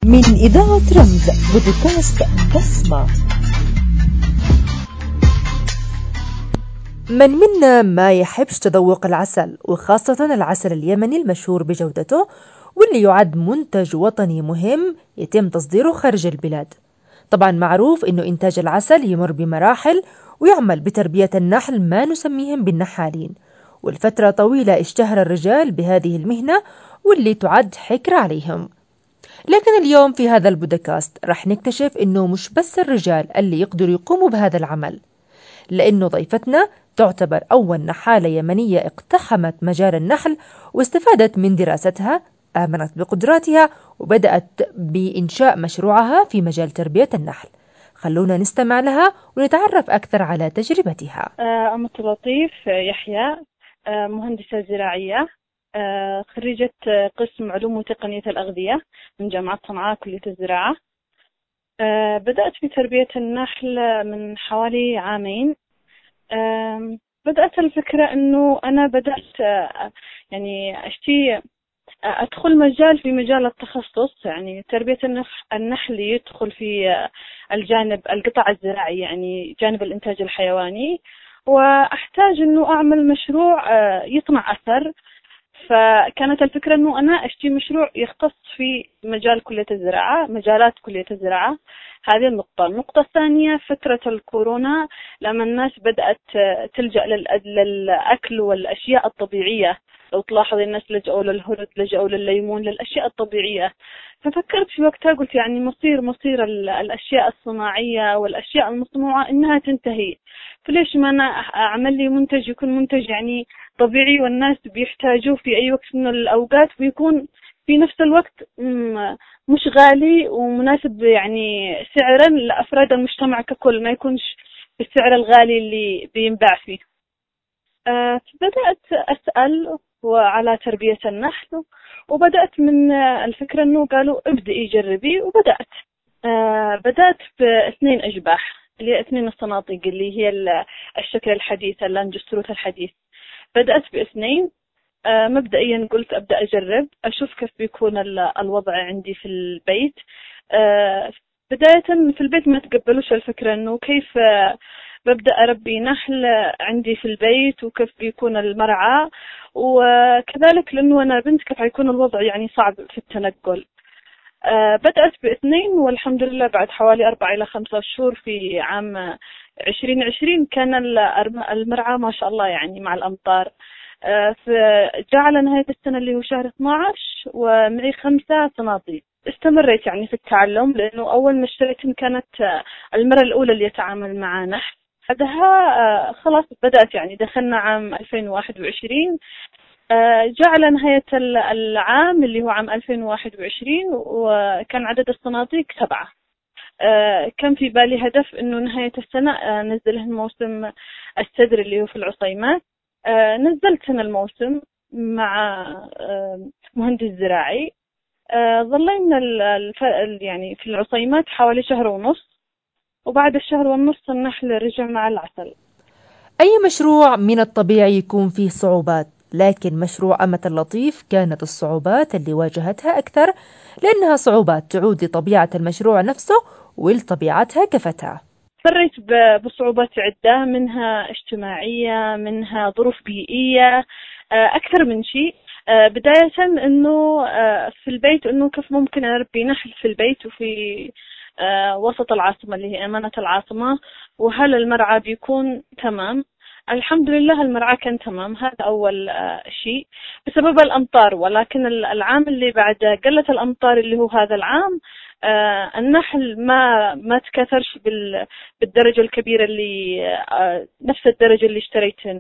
من إذاعة رمز بودكاست بصمة. من منا ما يحبش تذوق العسل، وخاصة العسل اليمني المشهور بجودته، واللي يعد منتج وطني مهم يتم تصديره خارج البلاد. طبعا معروف إنه إنتاج العسل يمر بمراحل، ويعمل بتربية النحل ما نسميهم بالنحالين، والفترة طويلة اشتهر الرجال بهذه المهنة واللي تعد حكر عليهم. لكن اليوم في هذا البودكاست رح نكتشف إنه مش بس الرجال اللي يقدروا يقوموا بهذا العمل، لأنه ضيفتنا تعتبر أول نحالة يمنية اقتحمت مجال النحل واستفادت من دراستها، آمنت بقدراتها وبدأت بإنشاء مشروعها في مجال تربية النحل. خلونا نستمع لها ونتعرف أكثر على تجربتها. أمة لطيف يحيى، مهندسة زراعية، خريجة قسم علوم وتقنية الأغذية من جامعة صنعاء كلية الزراعة. بدأت في تربية النحل من حوالي عامين. بدأت الفكرة أنه أنا بدأت يعني أدخل مجال في مجال التخصص، يعني تربية النحل يدخل في الجانب القطاع الزراعي، يعني جانب الإنتاج الحيواني، وأحتاج أنه أعمل مشروع يصنع أثر. فكانت الفكرة أنه أنا أشتري مشروع يختص في مجال كلية الزراعة، مجالات كلية الزراعة. هذه النقطة الثانية فترة الكورونا، لما الناس بدأت تلجأ للأكل والأشياء الطبيعية. لو تلاحظ الناس لجأوا للهرد، لجأوا للليمون، للأشياء الطبيعية. ففكرت في وقتها، قلت يعني مصير الأشياء الصناعية والأشياء المصنوعة إنها تنتهي، فليش ما أنا أعمل لي منتج يكون منتج يعني طبيعي والناس بيحتاجوه في أي وقت من الأوقات، ويكون في نفس الوقت مش غالي ومناسب يعني سعرا لأفراد المجتمع ككل، ما يكونش بالسعر الغالي اللي بينباع فيه. بدأت أسأل وعلى تربية النحل، وبدأت من الفكرة أنه قالوا ابدأي جربي، وبدأت بدأت ب2 أشباح، اللي هي 2 الصناطيق، اللي هي الشكل الحديث، اللانجستروث الحديث. بدأت ب2. مبدئيا قلت أبدأ أجرب أشوف كيف بيكون الوضع عندي في البيت. بداية في البيت ما تقبلوش الفكرة أنه كيف ببدأ أربي نحل عندي في البيت، وكيف بيكون المرعى، وكذلك لأنه أنا بنت كيف حيكون الوضع يعني صعب في التنقل. بدأت ب2، والحمد لله بعد حوالي 4 إلى 5 شهور في عام 2020 كان المرعى ما شاء الله يعني مع الأمطار. فجاء على نهاية السنة اللي هو شهر 12 ومعي 5 صناديق. استمريت يعني في التعلم، لأنه أول ما اشتريتهم كانت المرة الأولى اللي يتعامل مع نحل. بعدها خلاص بدأت يعني دخلنا عام 2021. جاء على نهاية العام اللي هو عام 2021 وكان عدد الصناديق 7. كان في بالي هدف إنه نهاية السنة نزله موسم السدر اللي هو في العصيمات. نزلت أنا الموسم مع مهندس زراعي. ظلينا يعني في العصيمات حوالي 1.5 شهر، وبعد 1.5 شهر النحل رجع مع العسل. أي مشروع من الطبيعي يكون فيه صعوبات، لكن مشروع أمة اللطيف كانت الصعوبات اللي واجهتها أكثر، لأنها صعوبات تعود لطبيعة المشروع نفسه ولطبيعتها كفتها. مريت بصعوبات عدة، منها اجتماعية، منها ظروف بيئية، أكثر من شيء. بداية أنه في البيت، أنه كيف ممكن أربي نحل في البيت وفي وسط العاصمة اللي هي أمانة العاصمة، وهل المرعى بيكون تمام؟ الحمد لله المرعى كان تمام، هذا أول شيء بسبب الأمطار. ولكن العام اللي بعد قلة الأمطار اللي هو هذا العام، النحل ما تكاثرش بالدرجة الكبيرة اللي نفس الدرجة اللي اشتريتهن.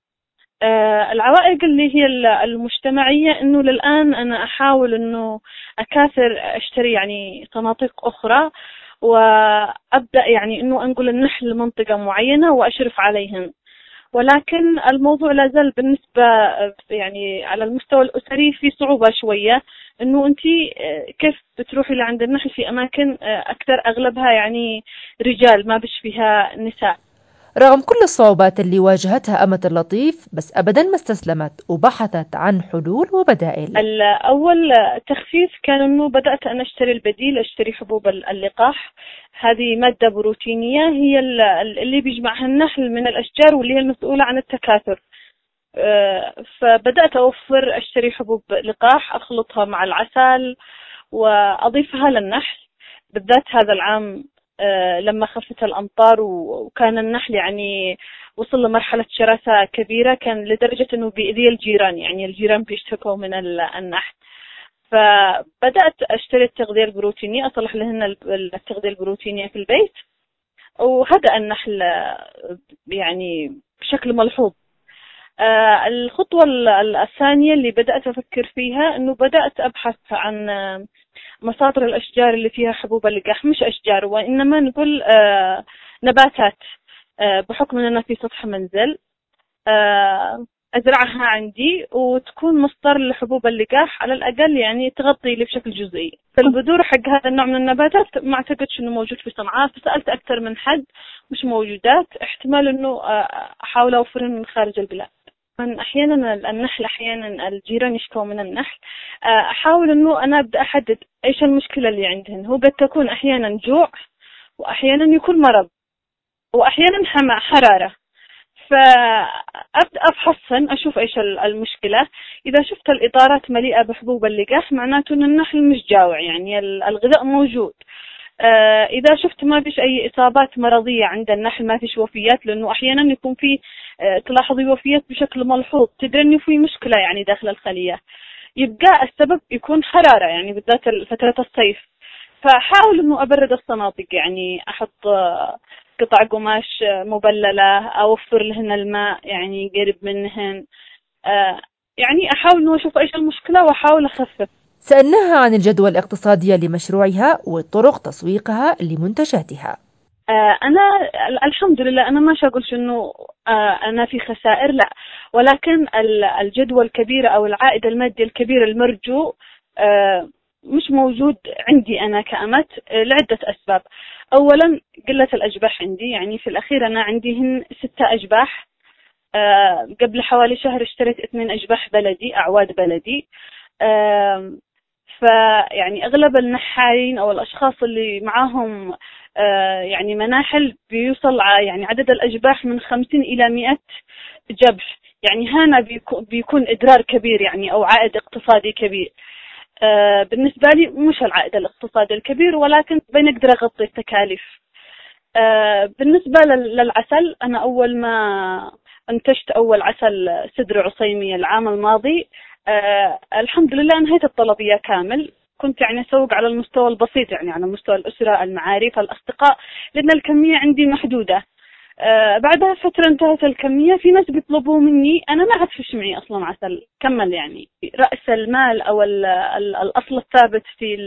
العوائق اللي هي المجتمعية، انه للآن انا احاول انه اكاثر اشتري يعني صناديق اخرى، وابدأ يعني انه انقل النحل لمنطقة معينة واشرف عليهم. ولكن الموضوع لا زال بالنسبة يعني على المستوى الأسري في صعوبة شوية، إنه أنتي كيف بتروحي لعند النحل في أماكن أكثر أغلبها يعني رجال، ما بش فيها نساء. رغم كل الصعوبات اللي واجهتها أمة اللطيف بس أبدا ما استسلمت وبحثت عن حلول وبدائل. الأول تخفيف كان أنه بدأت أن أشتري البديل، أشتري حبوب اللقاح. هذه مادة بروتينية هي اللي بيجمعها النحل من الأشجار واللي هي المسؤولة عن التكاثر. فبدأت أشتري حبوب لقاح، أخلطها مع العسل وأضيفها للنحل، بالذات هذا العام لما خفت الأمطار وكان النحل يعني وصل لمرحلة شراسة كبيرة، كان لدرجة أنه بيأذي الجيران، يعني الجيران بيشتكوا من النحل. فبدأت أشتري التغذية البروتينية، أصلح لهن التغذية البروتينية في البيت، وهدأ النحل يعني بشكل ملحوظ. الخطوة الثانية اللي بدأت أفكر فيها أنه بدأت أبحث عن مصادر الأشجار اللي فيها حبوب اللقاح، مش أشجار وإنما نقول نباتات، بحكم أننا في سطح منزل أزرعها عندي وتكون مصدر لحبوب اللقاح على الأقل، يعني تغطي لي بشكل جزئي. فالبذور حق هذا النوع من النباتات ما أعتقدش أنه موجود في صنعاء، فسألت أكثر من حد مش موجودات، احتمال أنه أحاول أوفرهن من خارج البلاد. أحيانا النحل، أحيانا الجيران يشكوا من النحل، أحاول أنه أنا أبدأ أحدد إيش المشكلة اللي عندهن. هو قد تكون أحيانا جوع، وأحيانا يكون مرض، وأحيانا حرارة. فأبدأ أفحصهن، أشوف إيش المشكلة. إذا شفت الإطارات مليئة بحبوب اللقاح معناته أن النحل مش جاوع، يعني الغذاء موجود. إذا شفت ما فيش أي إصابات مرضية عند النحل، ما فيش وفيات، لأنه أحيانا يكون في تلاحظي وفيات بشكل ملحوظ، تدري أنه في مشكلة يعني داخل الخلية، يبقى السبب يكون حرارة، يعني بالذات فترة الصيف. فحاول أنه أبرد الصناديق، يعني أحط قطع قماش مبللة، أوفر لهن الماء يعني قريب منهن، يعني أحاول أنه أشوف إيش المشكلة وأحاول أخفف. سألناها عن الجدوى الاقتصادية لمشروعها وطرق تسويقها لمنتجاتها. أنا الحمد لله أنا ما أقولش إنه أنا في خسائر، لا، ولكن الجدوى الكبيرة أو العائد المادي الكبير المرجو مش موجود عندي أنا كأمة، لعدة أسباب. أولا قلة الأشباح عندي، يعني في الأخير أنا عندي 6 أشباح. قبل حوالي شهر اشتريت 2 أشباح بلدي، أعواد بلدي. فيعني أغلب النحالين أو الأشخاص اللي معاهم يعني مناحل بيوصل يعني عدد الأشباح من 50 إلى 100 جبح، يعني هنا بيكون إضرار كبير يعني أو عائد اقتصادي كبير. بالنسبة لي مش العائد الاقتصادي الكبير، ولكن بنقدر أغطي التكاليف. بالنسبة للعسل، أنا أول ما انتجت أول عسل سدر عصيمي العام الماضي، الحمد لله انهيت الطلبية كامل. كنت يعني أسوق على المستوى البسيط، يعني على مستوى الأسرة، المعارف، الأصدقاء، لأن الكمية عندي محدودة. بعدها فترة انتهت الكمية، في ناس بيطلبوا مني، أنا ما أعرف إيش معي أصلا عسل كمل. يعني رأس المال أو الأصل الثابت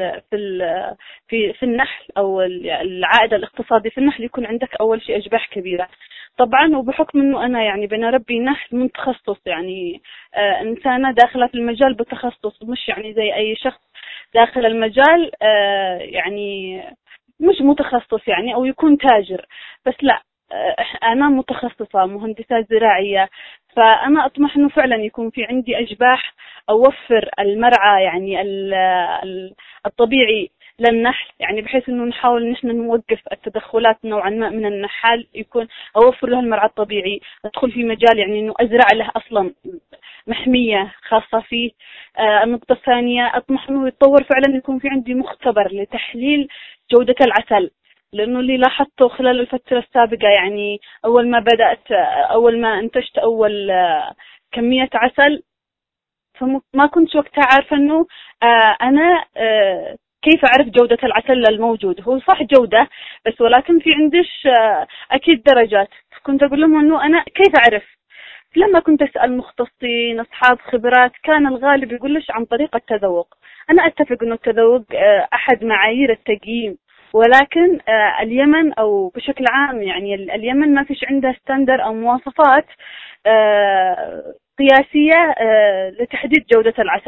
في النحل أو العائد الاقتصادي في النحل يكون عندك أول شيء أشباح كبيرة. طبعا وبحكم أنه أنا يعني بنربي نحل من تخصص، يعني إنسانة داخلة في المجال بتخصص، مش يعني زي أي شخص داخل المجال يعني مش متخصص يعني أو يكون تاجر، بس لا، أنا متخصصة مهندسة زراعية. فأنا أطمح أنه فعلا يكون في عندي أشباح، أوفر المرعى يعني الطبيعي للنحل، يعني بحيث أنه نحاول نحن نوقف التدخلات نوعا ما من النحال، يكون أوفر له المرعى الطبيعي، أدخل في مجال يعني أنه أزرع له أصلا محمية خاصة فيه. النقطة الثانية أطمح أنه يتطور فعلا، يكون في عندي مختبر لتحليل جودة العسل، لأنه اللي لاحظته خلال الفترة السابقة، يعني أول ما انتجت أول كمية عسل، فما كنت وقتها عارفة أنه أنا كيف أعرف جودة العسل الموجود. هو صح جودة، بس ولكن في عندش أكيد درجات. كنت أقول لهم أنه أنا كيف أعرف. لما كنت أسأل مختصين أصحاب خبرات، كان الغالب يقولش عن طريق التذوق. أنا أتفق أنه التذوق أحد معايير التقييم، ولكن اليمن أو بشكل عام يعني اليمن ما فيش عندها ستاندر أو مواصفات قياسية لتحديد جودة العسل.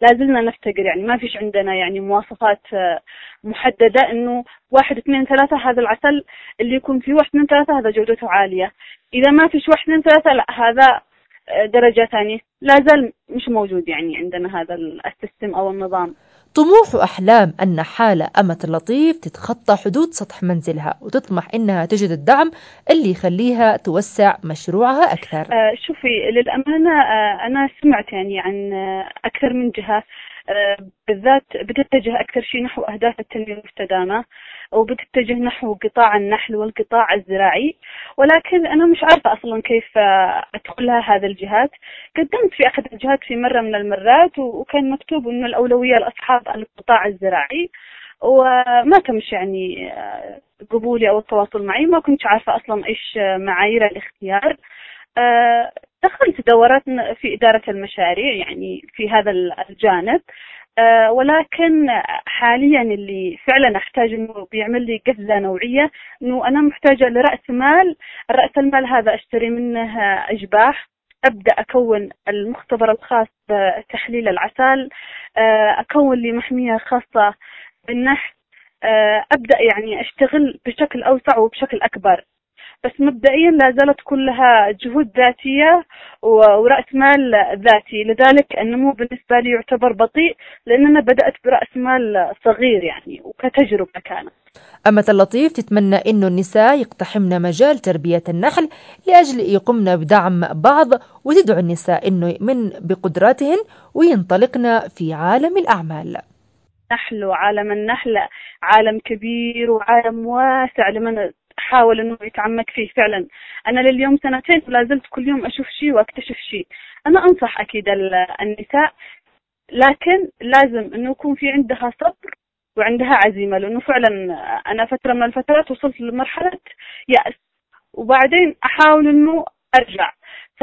لازلنا نفتقر، يعني ما فيش عندنا يعني مواصفات محددة إنه 1 2 3 هذا العسل اللي يكون فيه 1 2 3 هذا جودته عالية. إذا ما فيش 1 2 3 لا هذا درجة ثانية، لا زال مش موجود يعني عندنا هذا السيستم أو النظام. طموح وأحلام أن حالة أمة اللطيف تتخطى حدود سطح منزلها وتطمح إنها تجد الدعم اللي يخليها توسع مشروعها أكثر. شوفي للأمانة أنا سمعت يعني عن أكثر من جهة بالذات بتتجه أكثر شيء نحو أهداف التنمية المستدامة وبتتجه نحو قطاع النحل والقطاع الزراعي، ولكن أنا مش عارفة أصلا كيف أدخلها هذه الجهات. قدمت في أحد الجهات في مرة من المرات وكان مكتوب إنه الأولوية لأصحاب القطاع الزراعي، وما تمش يعني قبولي أو التواصل معي، ما كنت عارفة أصلا إيش معايير الاختيار. دخلت دورات في إدارة المشاريع يعني في هذا الجانب، ولكن حاليا اللي فعلا أحتاج إنه بيعمل لي قفزة نوعية إنه أنا محتاجة لرأس مال. رأس المال هذا أشتري منه أشباح، أبدأ أكون المختبر الخاص بتحليل العسل، أكون لي محمية خاصة بالنحل، أبدأ يعني أشتغل بشكل أوسع وبشكل أكبر. بس مبدئيا لا زالت كلها جهود ذاتية ورأس مال ذاتي، لذلك النمو بالنسبة لي يعتبر بطيء لأن أنا بدأت برأس مال صغير يعني وكتجربة كانت. أمة اللطيف تتمنى إنه النساء يقتحمن مجال تربية النحل لأجل يقمن بدعم بعض، وتدعو النساء إنه يؤمن بقدراتهن وينطلقن في عالم الأعمال. نحل وعالم النحل عالم كبير وعالم واسع لمن حاول انه يتعمق فيه فعلا. انا لليوم 2 ولا زلت كل يوم اشوف شيء واكتشف شيء. انا انصح اكيد النساء، لكن لازم انه يكون في عندها صبر وعندها عزيمة، لانه فعلا انا فترة من الفترات وصلت لمرحلة يأس وبعدين احاول انه ارجع.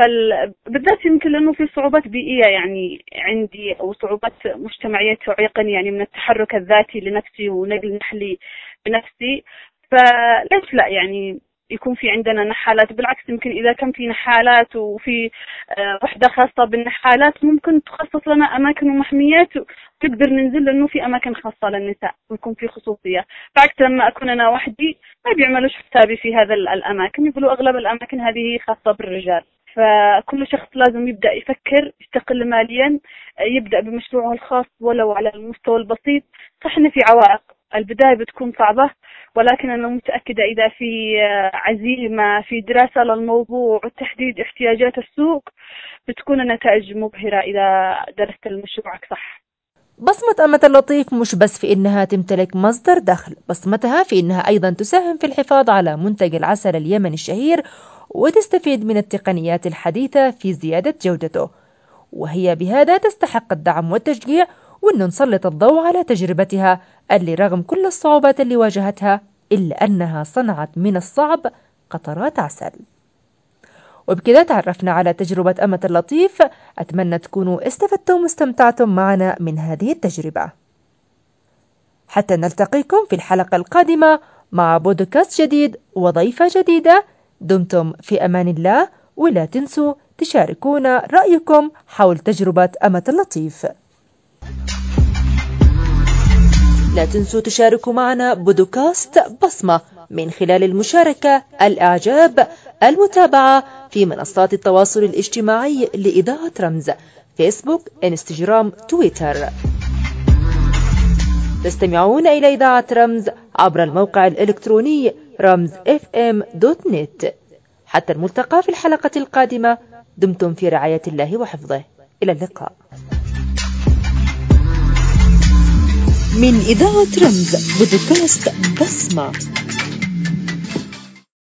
بالذات يمكن لأنه في صعوبات بيئية يعني عندي أو صعوبات مجتمعية تعيقني يعني من التحرك الذاتي لنفسي ونقل نحلي بنفسي. فليش لا يعني يكون في عندنا نحالات؟ بالعكس يمكن إذا كان في نحالات وفي وحدة خاصة بالنحالات ممكن تخصص لنا أماكن ومحميات وتقدر ننزل لأنه في أماكن خاصة للنساء ويكون في خصوصية. بعكس لما أكون أنا وحدي ما بيعملوش حسابي في هذا الأماكن، يقولوا أغلب الأماكن هذه خاصة بالرجال. فكل شخص لازم يبدأ يفكر يستقل ماليا، يبدأ بمشروعه الخاص ولو على المستوى البسيط. صح إن في عوائق، البداية بتكون صعبة، ولكن أنا متأكدة إذا في عزيمة في دراسة للموضوع وتحديد احتياجات السوق بتكون النتائج مبهرة إذا درست المشروع صح. بصمة أمة اللطيف مش بس في إنها تمتلك مصدر دخل، بصمتها في إنها أيضا تساهم في الحفاظ على منتج العسل اليمني الشهير وتستفيد من التقنيات الحديثة في زيادة جودته، وهي بهذا تستحق الدعم والتشجيع، وأن نسلط الضوء على تجربتها اللي رغم كل الصعوبات اللي واجهتها إلا أنها صنعت من الصعب قطرات عسل. وبكذا تعرفنا على تجربة أمة اللطيف. أتمنى تكونوا استفدتم واستمتعتم معنا من هذه التجربة. حتى نلتقيكم في الحلقة القادمة مع بودكاست جديد وضيفة جديدة. دمتم في أمان الله، ولا تنسوا تشاركونا رأيكم حول تجربة أمة اللطيف. لا تنسوا تشاركوا معنا بودكاست بصمة من خلال المشاركة، الإعجاب، المتابعة في منصات التواصل الاجتماعي لإذاعة رمز، فيسبوك، انستغرام، تويتر. تستمعون إلى إذاعة رمز عبر الموقع الإلكتروني ramsfm.net. حتى الملتقى في الحلقة القادمة، دمتم في رعاية الله وحفظه. إلى اللقاء. من إذاعة رمز بودكاست بصمة.